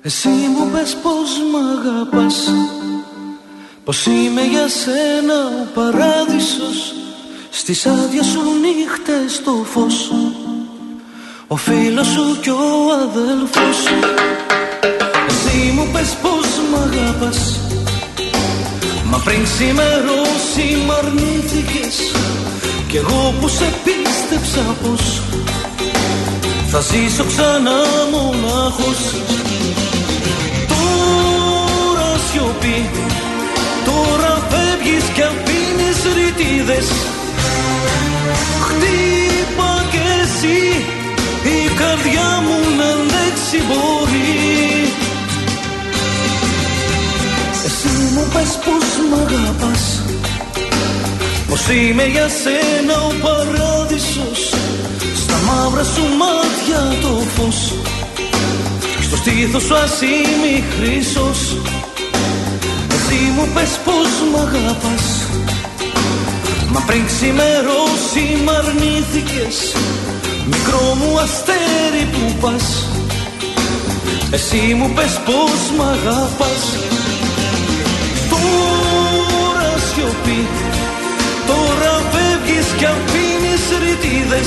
Εσύ μου πες πως μ' αγαπάς, πως είμαι για σένα ο παράδεισος, στις άδειες σου νύχτες το φως, ο φίλος σου κι ο αδελφός σου. Εσύ μου πες πως μ' αγαπάς, μα πριν ξημερώσει μ' αρνήθηκες, κι εγώ που σε πίστεψα πως θα ζήσω ξανά μονάχος. Τώρα σιωπή, τώρα φεύγεις κι αφήνεις ρητίδες. Χτύπα κι εσύ, η καρδιά μου να αντέξει μπορεί. Εσύ μου πες πως μ' αγαπάς, πως είμαι για σένα ο παράδεισος, στα μαύρα σου μάτια το φως, στο στήθος σου ασήμι χρυσός. Εσύ μου πες πως μ' αγαπάς, μα πριν ξημερώσει μ' αρνήθηκες, μικρό μου αστέρι που πας. Εσύ μου πες πως μ' αγαπάς. Τώρα σιωπή, τώρα φεύγεις κι αφήνεις ρητίδες.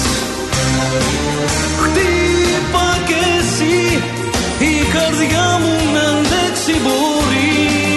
Χτύπα κι εσύ, η καρδιά μου να αντέξει μπορεί.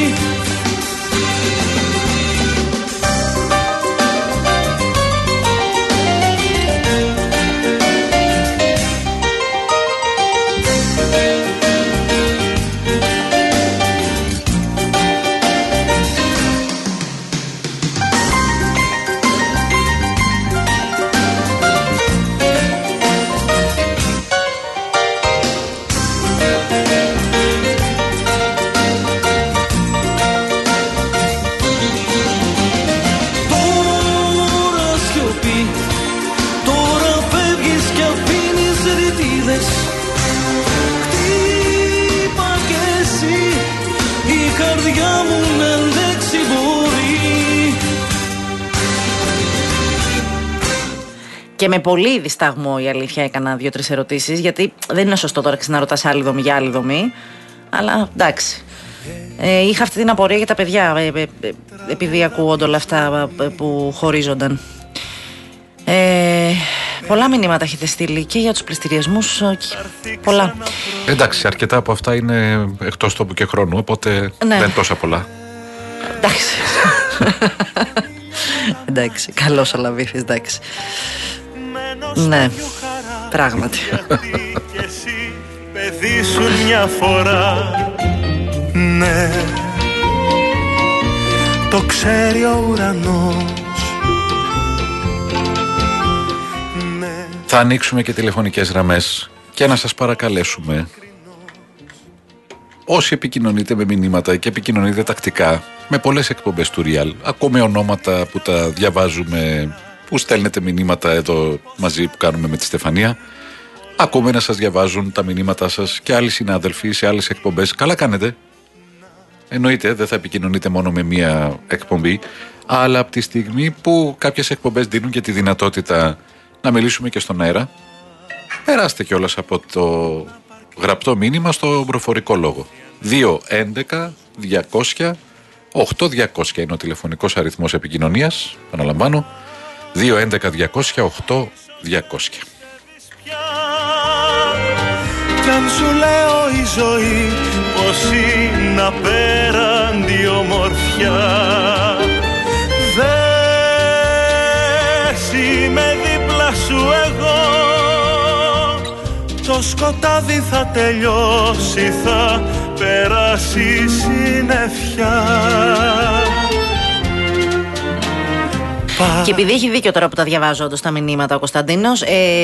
Και με πολύ δισταγμό η αλήθεια έκανα 2-3 ερωτήσεις, γιατί δεν είναι σωστό τώρα να ρωτάς άλλη δομή για άλλη δομή. Αλλά εντάξει. Είχα αυτή την απορία για τα παιδιά, επειδή ακούγονται όλα αυτά που χωρίζονταν. Πολλά μηνύματα έχετε στείλει και για τους πληστηριασμούς. Πολλά. Εντάξει, αρκετά από αυτά είναι εκτός τόπου και χρόνου, οπότε ναι, δεν είναι τόσα πολλά. Εντάξει. Εντάξει, καλώς ο Λαβίθης, εντάξει. Ναι, πράγματι. Και εσύ παιδί σου μια φορά. Ναι, το ξέρει ο ουρανός. Ναι. Θα ανοίξουμε και τηλεφωνικές γραμμές και να σας παρακαλέσουμε, όσοι επικοινωνείτε με μηνύματα και επικοινωνείτε τακτικά με πολλές εκπομπές του Real, ακόμη ονόματα που τα διαβάζουμε, που στέλνετε μηνύματα εδώ μαζί που κάνουμε με τη Στεφανία, ακόμη να σας διαβάζουν τα μηνύματά σας και άλλοι συνάδελφοι σε άλλες εκπομπές. Καλά κάνετε. Εννοείται δεν θα επικοινωνείτε μόνο με μία εκπομπή, αλλά από τη στιγμή που κάποιες εκπομπές δίνουν και τη δυνατότητα να μιλήσουμε και στον αέρα, περάστε κιόλας από το γραπτό μήνυμα στο προφορικό λόγο. 2-11-200-8200 είναι ο τηλεφωνικός αριθμός επικοινωνίας. Επαναλαμβάνω, 2-11-200-8200. Κι αν σου λέω η ζωή πως είναι απέραντη ομορφιά, δες είμαι δίπλα σου εγώ, το σκοτάδι θα τελειώσει, θα περάσει η συννεφιά. Και επειδή έχει δίκιο τώρα που τα διαβάζω όντως τα μηνύματα ο Κωνσταντίνος,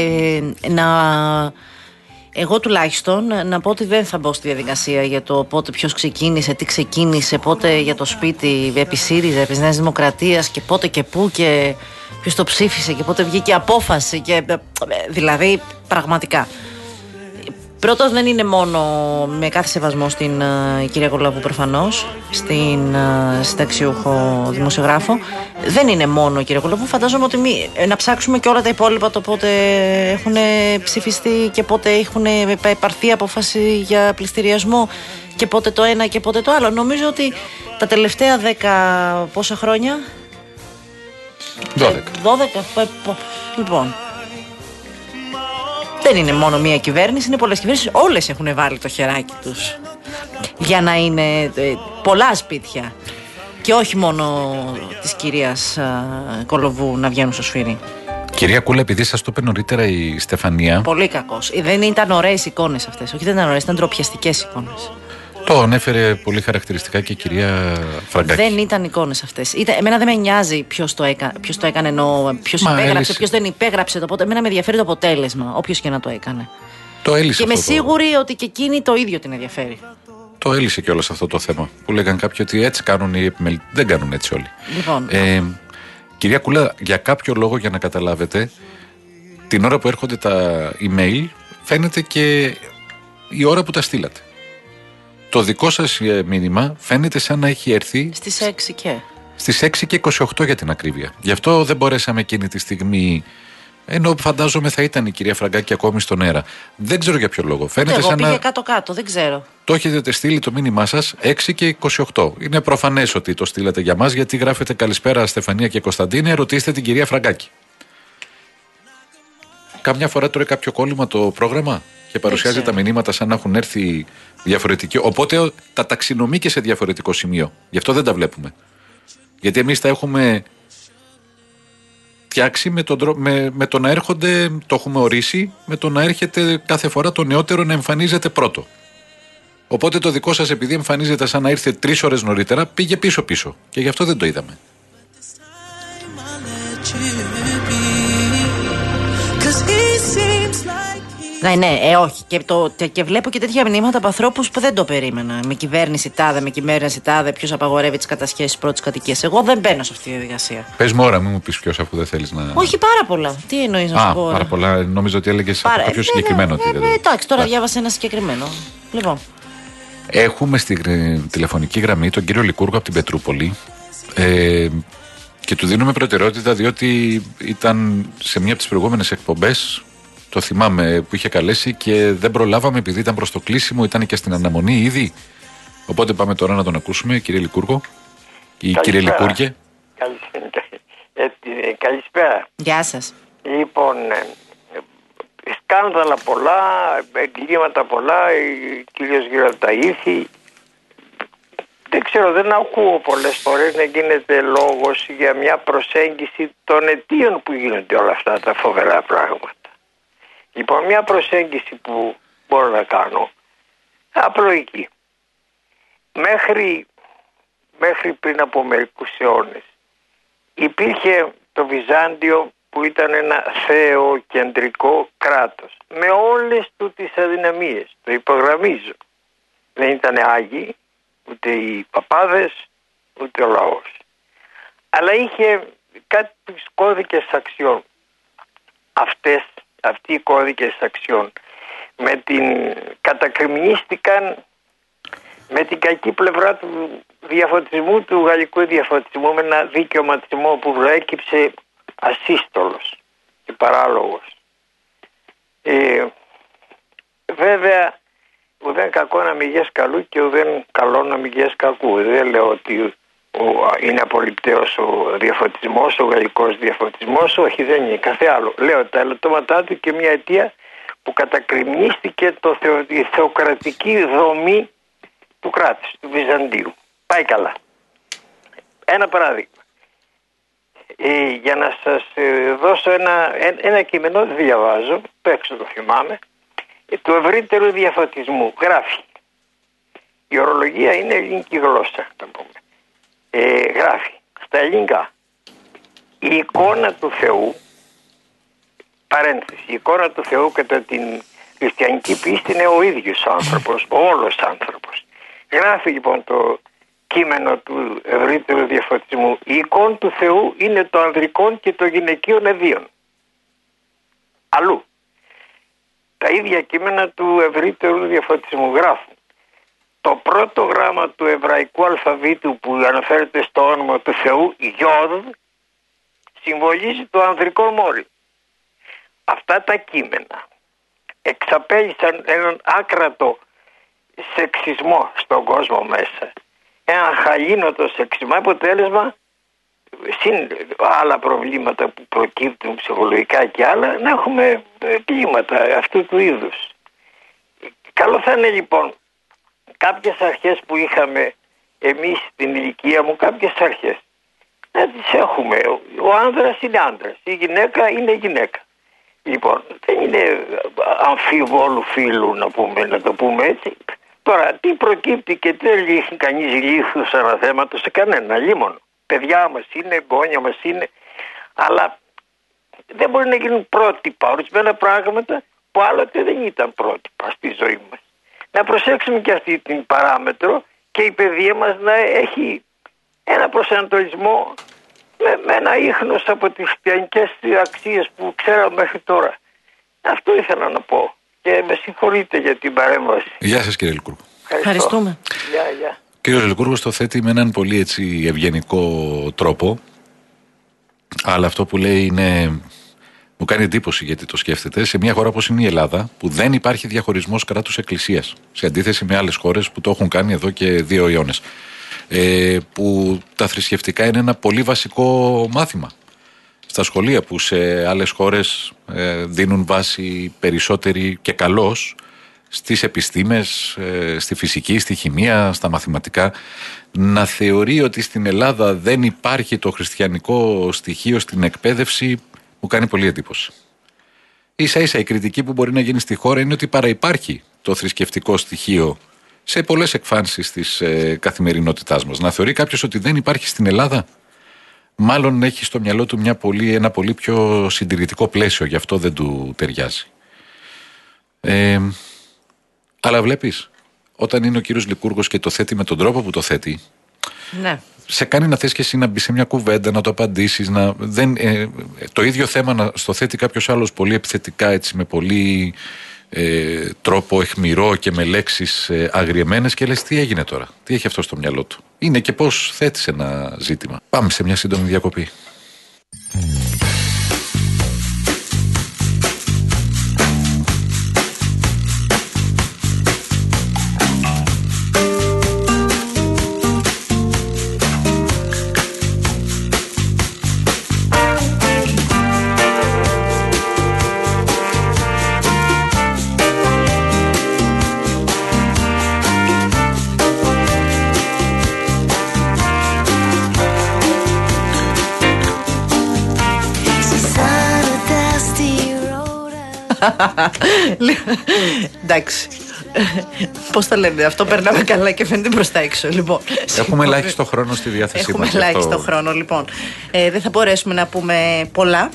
εγώ τουλάχιστον να πω ότι δεν θα μπω στη διαδικασία για το πότε ποιος ξεκίνησε, τι ξεκίνησε, πότε για το σπίτι επί ΣΥΡΙΖΑ, επί Νέας Δημοκρατίας και πότε και πού και ποιος το ψήφισε και πότε βγήκε απόφαση και δηλαδή πραγματικά Πρώτος, δεν είναι μόνο, με κάθε σεβασμό στην κυρία Κολοβού προφανώς, στην συνταξιούχο δημοσιογράφο, δεν είναι μόνο η κυρία Κολοβού. Φαντάζομαι ότι να ψάξουμε και όλα τα υπόλοιπα, το πότε έχουν ψηφιστεί και πότε έχουν πάρθει απόφαση για πληστηριασμό και πότε το ένα και πότε το άλλο. Νομίζω ότι τα τελευταία 10 πόσα χρόνια... 12. Λοιπόν... Δεν είναι μόνο μία κυβέρνηση, είναι πολλές κυβέρνησεις. Όλες έχουν βάλει το χεράκι τους για να είναι πολλά σπίτια. Και όχι μόνο της κυρίας Κολοβού να βγαίνουν στο σφύρι. Κυρία Κούλα, επειδή σας το είπε νωρίτερα η Στεφανία. Πολύ κακός. Δεν ήταν ωραίες εικόνες αυτές. Όχι, δεν ήταν ωραίες, ήταν ντροπιαστικές εικόνες. Το ανέφερε πολύ χαρακτηριστικά και η κυρία Φραγκάκη. Δεν ήταν εικόνες αυτές. Εμένα δεν με νοιάζει ποιος το έκανε, ενώ ποιος υπέγραψε, ποιος δεν υπέγραψε. Οπότε εμένα με ενδιαφέρει το αποτέλεσμα, όποιος και να το έκανε. Το έλυσε. Και είμαι σίγουρη ότι και εκείνη το ίδιο την ενδιαφέρει. Το έλυσε κιόλας αυτό το θέμα. Που λέγαν κάποιοι ότι έτσι κάνουν οι επιμελητές. Δεν κάνουν έτσι όλοι. Λοιπόν. Κυρία Κούλα, για κάποιο λόγο, για να καταλάβετε, την ώρα που έρχονται τα email, φαίνεται και η ώρα που τα στείλατε. Το δικό σας μήνυμα φαίνεται σαν να έχει έρθει στις 6 και. Στις 6 και 28 για την ακρίβεια. Γι' αυτό δεν μπορέσαμε εκείνη τη στιγμή, ενώ φαντάζομαι θα ήταν η κυρία Φραγκάκη ακόμη στον αέρα. Δεν ξέρω για ποιο λόγο. Φαίνεται εγώ σαν πήγε να... κάτω-κάτω, δεν ξέρω. Το έχετε στείλει το μήνυμά σας 6 και 28. Είναι προφανές ότι το στείλατε για μας, γιατί γράφετε καλησπέρα Στεφανία και Κωνσταντίνε, ρωτήστε την κυρία Φραγκάκη. Καμιά φορά τρώει κάποιο κόλλημα το πρόγραμμα και παρουσιάζει τα μηνύματα σαν να έχουν έρθει διαφορετικοί. Οπότε τα ταξινομεί και σε διαφορετικό σημείο. Γι' αυτό δεν τα βλέπουμε. Γιατί εμείς τα έχουμε φτιάξει με το να έρχονται, το έχουμε ορίσει, με το να έρχεται κάθε φορά το νεότερο να εμφανίζεται πρώτο. Οπότε το δικό σας, επειδή εμφανίζεται σαν να ήρθε 3 ώρες νωρίτερα, πήγε πίσω-πίσω. Και γι' αυτό δεν το είδαμε. Ναι, όχι. Και βλέπω και τέτοια μηνύματα από ανθρώπους που δεν το περίμενα. Με κυβέρνηση τάδε, ποιος απαγορεύει τις κατασχέσεις πρώτης κατοικίας. Εγώ δεν μπαίνω σε αυτή τη διαδικασία. Πες μου ώρα, μην μου πεις ποιος, αφού δεν θέλεις να. Όχι, πάρα πολλά. Τι εννοείς να σου πω? Πάρα πολλά. Νόμιζα ότι έλεγες κάποιο συγκεκριμένο. Εντάξει, τώρα διάβασα ένα συγκεκριμένο. Λοιπόν. Έχουμε στη τηλεφωνική γραμμή τον κύριο Λικούργο από την Πετρούπολη. Και του δίνουμε προτεραιότητα διότι ήταν σε μια από τις προηγούμενες εκπομπές. Το θυμάμαι που είχε καλέσει και δεν προλάβαμε επειδή ήταν προς το κλείσιμο, ήταν και στην αναμονή ήδη. Οπότε πάμε τώρα να τον ακούσουμε, κύριε Λικούργο. Κύριε Λικούργε. Καλησπέρα. Γεια σας. Λοιπόν, σκάνδαλα πολλά, εγκλήματα πολλά, κυρίως γύρω από τα ήθη. Δεν ξέρω, δεν ακούω πολλές φορές να γίνεται λόγος για μια προσέγγιση των αιτίων που γίνονται όλα αυτά τα φοβερά πράγματα. Λοιπόν, μια προσέγγιση που μπορώ να κάνω, απλοϊκή. Μέχρι πριν από μερικούς αιώνες υπήρχε το Βυζάντιο, που ήταν ένα θεοκεντρικό κράτος με όλες του τις αδυναμίες, το υπογραμμίζω. Δεν ήταν άγιοι ούτε οι παπάδες ούτε ο λαός, αλλά είχε κάποιους κώδικες αξιών. Αυτοί οι κώδικες αξιών κατακριμνίστηκαν με την κακή πλευρά του διαφωτισμού, του γαλλικού διαφωτισμού, με ένα δικαιωματισμό που προέκυψε ασύστολος και παράλογος. Βέβαια, ουδέν κακό να μηγές καλού και ουδέν καλό να μηγές κακού. Δεν λέω ότι είναι απολυπταίος ο διαφωτισμός, ο γαλλικός διαφωτισμός. Όχι, δεν είναι κάθε άλλο. Λέω τα ελαττώματά του και μια αιτία που κατακριμνίστηκε η θεοκρατική δομή του κράτους, του Βυζαντίου. Πάει καλά. Ένα παράδειγμα. Για να σας δώσω ένα κείμενο, διαβάζω, το έξω το θυμάμαι, του ευρύτερου διαφωτισμού. Γράφει. Η ορολογία είναι ελληνική γλώσσα, να πούμε. Γράφει στα ελληνικά: η εικόνα του Θεού, παρένθεση, η εικόνα του Θεού κατά την χριστιανική πίστη είναι ο ίδιος άνθρωπος, ο όλος άνθρωπος. Γράφει λοιπόν το κείμενο του ευρύτερου διαφωτισμού: η εικόνα του Θεού είναι το ανδρικών και το γυναικείων εδίων. Αλλού. τα ίδια κείμενα του ευρύτερου διαφωτισμού γράφουν. Το πρώτο γράμμα του εβραϊκού αλφαβήτου που αναφέρεται στο όνομα του Θεού, Ιώδ, συμβολίζει το ανδρικό μόρι. Αυτά τα κείμενα εξαπέλυσαν έναν άκρατο σεξισμό στον κόσμο μέσα. Ένα χαλήνοτο σεξισμό, αποτέλεσμα συν άλλα προβλήματα που προκύπτουν ψυχολογικά και άλλα, να έχουμε κλίματα αυτού του είδους. Καλό θα είναι λοιπόν κάποιες αρχές που είχαμε εμείς στην ηλικία μου, κάποιες αρχές να τις έχουμε. Ο άνδρας είναι άνδρας, η γυναίκα είναι γυναίκα. Λοιπόν, δεν είναι αμφιβόλου φίλου να το πούμε έτσι. Τώρα, τι προκύπτει και δεν ρίχνει κανείς λίθους αναθέματος σε κανένα, λίμωνο. Παιδιά μας είναι, εγγόνια μας είναι, αλλά δεν μπορεί να γίνουν πρότυπα ορισμένα πράγματα που άλλοτε δεν ήταν πρότυπα στη ζωή μας. Να προσέξουμε και αυτή την παράμετρο και η παιδεία μας να έχει ένα προσανατολισμό με ένα ίχνος από τις χριστιανικές αξίες που ξέραμε μέχρι τώρα. Αυτό ήθελα να πω και με συγχωρείτε για την παρέμβαση. Γεια σας κύριε Λικούργο. Ευχαριστούμε. Γεια. Κύριος Λικούργος το θέτει με έναν πολύ έτσι ευγενικό τρόπο, αλλά αυτό που λέει είναι, μου κάνει εντύπωση γιατί το σκέφτεται, σε μια χώρα όπως είναι η Ελλάδα που δεν υπάρχει διαχωρισμός κράτους εκκλησίας, σε αντίθεση με άλλες χώρες που το έχουν κάνει εδώ και 2 αιώνες, που τα θρησκευτικά είναι ένα πολύ βασικό μάθημα στα σχολεία, που σε άλλες χώρες δίνουν βάση περισσότερη και καλώς στις επιστήμες, στη φυσική, στη χημεία, στα μαθηματικά. Να θεωρεί ότι στην Ελλάδα δεν υπάρχει το χριστιανικό στοιχείο στην εκπαίδευση μου κάνει πολύ εντύπωση. Ίσα ίσα η κριτική που μπορεί να γίνει στη χώρα είναι ότι παραυπάρχει το θρησκευτικό στοιχείο σε πολλές εκφάνσεις της καθημερινότητάς μας. Να θεωρεί κάποιος ότι δεν υπάρχει στην Ελλάδα, μάλλον έχει στο μυαλό του ένα πολύ πιο συντηρητικό πλαίσιο, γι' αυτό δεν του ταιριάζει. Αλλά βλέπεις, όταν είναι ο κύριος Λικούργος και το θέτει με τον τρόπο που το θέτει, ναι, σε κάνει να θες και εσύ να μπει σε μια κουβέντα, να το απαντήσεις, το ίδιο θέμα να στο θέτει κάποιος άλλος πολύ επιθετικά, έτσι, με πολύ τρόπο αιχμηρό και με λέξεις αγριεμένες, και λες τι έγινε τώρα, τι έχει αυτό στο μυαλό του. Είναι και πώς θέτεις ένα ζήτημα. Πάμε σε μια σύντομη διακοπή. Εντάξει. Πώς τα λένε, αυτό περνάμε καλά και φαίνεται προς τα έξω. Λοιπόν, έχουμε ελάχιστο χρόνο στη διάθεσή μας. Έχουμε ελάχιστο χρόνο, λοιπόν. Δεν θα μπορέσουμε να πούμε πολλά.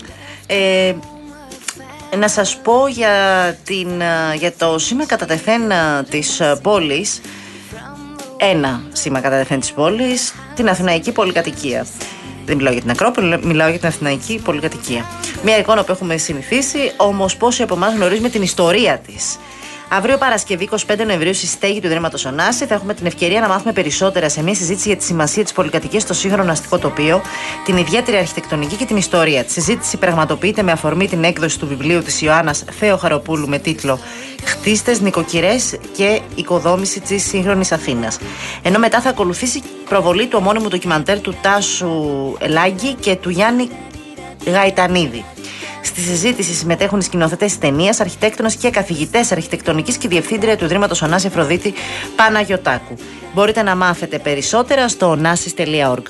Να σας πω για το σήμα κατά τεθέν της πόλης. Ένα σήμα κατά τεθέν της πόλης, την Αθηναϊκή πολυκατοικία. Δεν μιλάω για την Ακρόπολη, μιλάω για την Αθηναϊκή πολυκατοικία. Μια εικόνα που έχουμε συνηθίσει, όμως πόσοι από εμάς γνωρίζουμε την ιστορία της. Αύριο Παρασκευή 25 Νοεμβρίου στη στέγη του Ιδρύματος Ωνάση θα έχουμε την ευκαιρία να μάθουμε περισσότερα σε μια συζήτηση για τη σημασία της πολυκατοικίας στο σύγχρονο αστικό τοπίο, την ιδιαίτερη αρχιτεκτονική και την ιστορία. Τη συζήτηση πραγματοποιείται με αφορμή την έκδοση του βιβλίου της Ιωάννας Θεοχαροπούλου με τίτλο «Χτίστες, νοικοκυρές και οικοδόμηση της σύγχρονης Αθήνας». Ενώ μετά θα ακολουθήσει προβολή του ομώνυμου ντοκιμαντέρ του Τάσου Λάγκη και του Γιάννη Γαϊτανίδη. Στη συζήτηση συμμετέχουν οι σκηνοθέτες ταινίας, αρχιτέκτονες και καθηγητές αρχιτεκτονικής και διευθύντρια του Ιδρύματος Ωνάση Αφροδίτη Παναγιωτάκου. Μπορείτε να μάθετε περισσότερα στο onasis.org.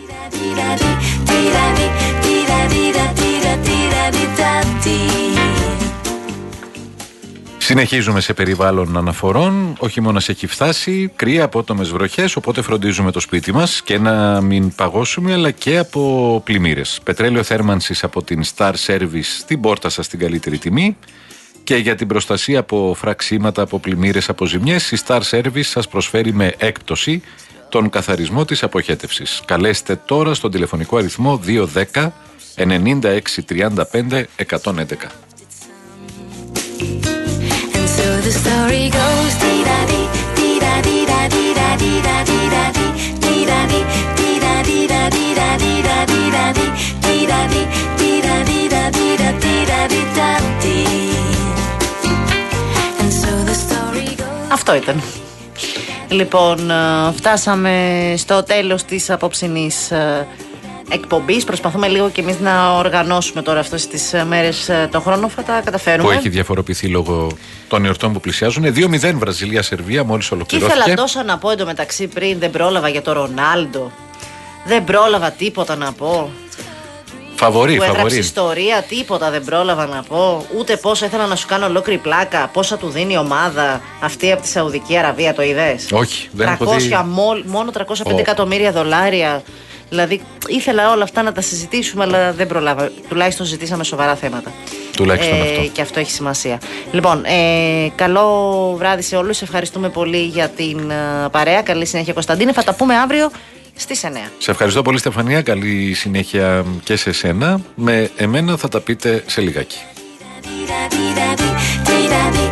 Συνεχίζουμε σε περιβάλλον αναφορών. Ο χειμώνας έχει φτάσει, κρύα, απότομες βροχές, οπότε φροντίζουμε το σπίτι μας και να μην παγώσουμε, αλλά και από πλημμύρες. Πετρέλαιο θέρμανσης από την Star Service στην πόρτα σας στην καλύτερη τιμή. Και για την προστασία από φραξίματα, από πλημμύρες, από ζημιές, η Star Service σας προσφέρει με έκπτωση τον καθαρισμό της αποχέτευσης. Καλέστε τώρα στον τηλεφωνικό αριθμό 210 96 35 111. story goes, dee-da-dee, dee-da-dee-da-dee-da-dee-da-dee-da-dee, dee-da-dee, dee-da-dee-da-dee-da-dee-da-dee-da-dee, dee-da-dee, dee-da-dee-da-dee-da-dee-da-dee. And so the story goes. Αυτό ήταν. Λοιπόν, φτάσαμε στο τέλος της απόψινής εκπομπής. Προσπαθούμε λίγο κι εμείς να οργανώσουμε τώρα αυτές τις μέρες το χρόνο. Θα τα καταφέρουμε. Που έχει διαφοροποιηθεί λόγω των εορτών που πλησιάζουν. 2-0 Βραζιλία-Σερβία μόλις ολοκληρώθηκε. Και ήθελα τόσο να πω εντωμεταξύ πριν, δεν πρόλαβα για το Ρονάλντο. Δεν πρόλαβα τίποτα να πω. Φαβορί. Που έγραψε ιστορία, τίποτα δεν πρόλαβα να πω. Ούτε πόσο ήθελα να σου κάνω ολόκληρη πλάκα. Πόσα του δίνει η ομάδα αυτή από τη Σαουδική Αραβία, το είδες? Όχι, δεν έχω δει. Μόνο 305 εκατομμύρια δολάρια. Δηλαδή ήθελα όλα αυτά να τα συζητήσουμε, αλλά δεν προλάβα. Τουλάχιστον ζητήσαμε σοβαρά θέματα. Τουλάχιστον αυτό. Και αυτό έχει σημασία. Λοιπόν, καλό βράδυ σε όλους. Ευχαριστούμε πολύ για την παρέα. Καλή συνέχεια, Κωνσταντίνε. Θα τα πούμε αύριο στις 9. Σε ευχαριστώ πολύ, Στεφανία. Καλή συνέχεια και σε σένα. Με εμένα θα τα πείτε σε λιγάκι.